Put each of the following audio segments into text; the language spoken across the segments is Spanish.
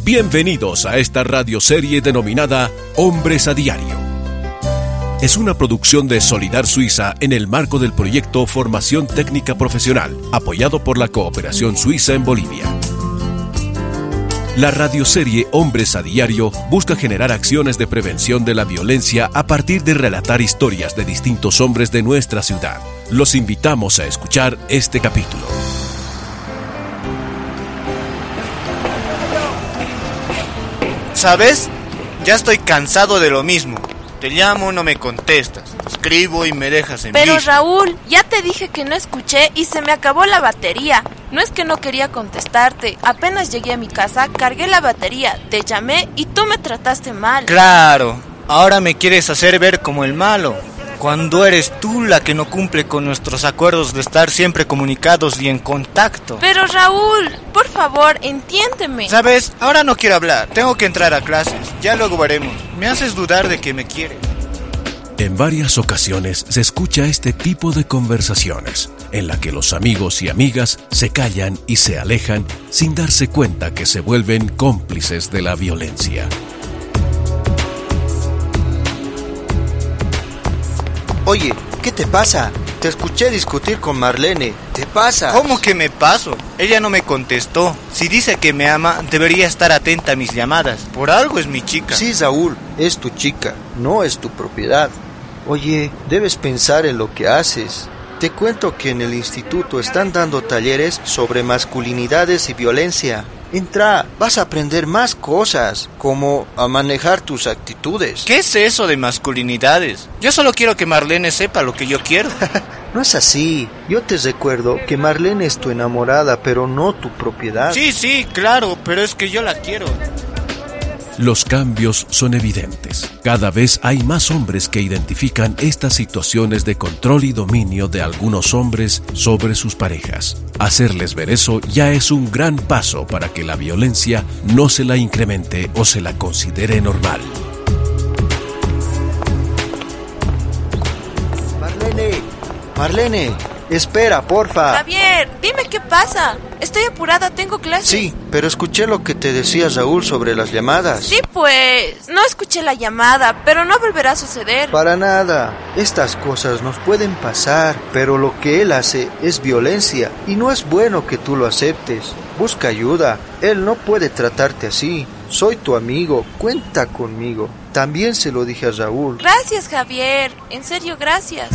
Bienvenidos a esta radioserie denominada Hombres a Diario. Es una producción de Solidar Suiza en el marco del proyecto Formación Técnica Profesional, apoyado por la Cooperación Suiza en Bolivia. La radioserie Hombres a Diario busca generar acciones de prevención de la violencia a partir de relatar historias de distintos hombres de nuestra ciudad. Los invitamos a escuchar este capítulo. ¿Sabes? Ya estoy cansado de lo mismo. Te llamo, no me contestas. Te escribo y me dejas en visto. Pero Raúl, ya te dije que no escuché y se me acabó la batería. No es que no quería contestarte. Apenas llegué a mi casa, cargué la batería, te llamé y tú me trataste mal. Claro, ahora me quieres hacer ver como el malo, cuando eres tú la que no cumple con nuestros acuerdos de estar siempre comunicados y en contacto. Pero Raúl, por favor, entiéndeme. ¿Sabes? Ahora no quiero hablar. Tengo que entrar a clases. Ya luego veremos. Me haces dudar de que me quieres. En varias ocasiones se escucha este tipo de conversaciones, en la que los amigos y amigas se callan y se alejan sin darse cuenta que se vuelven cómplices de la violencia. Oye, ¿qué te pasa? Te escuché discutir con Marlene. ¿Te pasa? ¿Cómo que me paso? Ella no me contestó. Si dice que me ama, debería estar atenta a mis llamadas. Por algo es mi chica. Sí, Saúl, es tu chica, no es tu propiedad. Oye, debes pensar en lo que haces. Te cuento que en el instituto están dando talleres sobre masculinidades y violencia. Entra, vas a aprender más cosas, como a manejar tus actitudes. ¿Qué es eso de masculinidades? Yo solo quiero que Marlene sepa lo que yo quiero. No es así. Yo te recuerdo que Marlene es tu enamorada, pero no tu propiedad. Sí, claro, pero es que yo la quiero. Los cambios son evidentes. Cada vez hay más hombres que identifican estas situaciones de control y dominio de algunos hombres sobre sus parejas. Hacerles ver eso ya es un gran paso para que la violencia no se la incremente o se la considere normal. Marlene, espera, porfa. Javier, dime qué pasa. Estoy apurada, tengo clases. Sí, pero escuché lo que te decía Raúl sobre las llamadas. Sí, pues, no escuché la llamada, pero no volverá a suceder. Para nada. Estas cosas nos pueden pasar, pero lo que él hace es violencia y no es bueno que tú lo aceptes. Busca ayuda. Él no puede tratarte así. Soy tu amigo, cuenta conmigo. También se lo dije a Raúl. Gracias, Javier. En serio, gracias.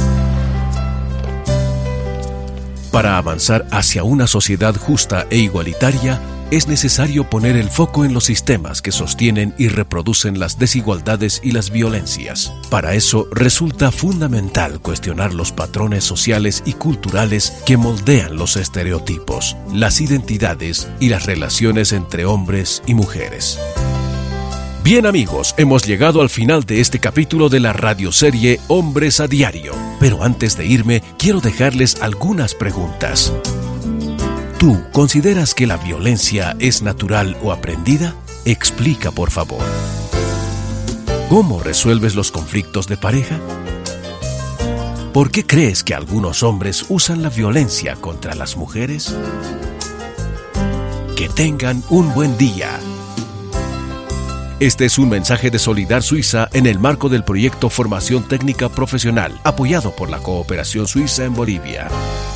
Para avanzar hacia una sociedad justa e igualitaria, es necesario poner el foco en los sistemas que sostienen y reproducen las desigualdades y las violencias. Para eso resulta fundamental cuestionar los patrones sociales y culturales que moldean los estereotipos, las identidades y las relaciones entre hombres y mujeres. Bien amigos, hemos llegado al final de este capítulo de la radioserie Hombres a Diario. Pero antes de irme, quiero dejarles algunas preguntas. ¿Tú consideras que la violencia es natural o aprendida? Explica, por favor. ¿Cómo resuelves los conflictos de pareja? ¿Por qué crees que algunos hombres usan la violencia contra las mujeres? Que tengan un buen día. Este es un mensaje de Solidar Suiza en el marco del proyecto Formación Técnica Profesional, apoyado por la Cooperación Suiza en Bolivia.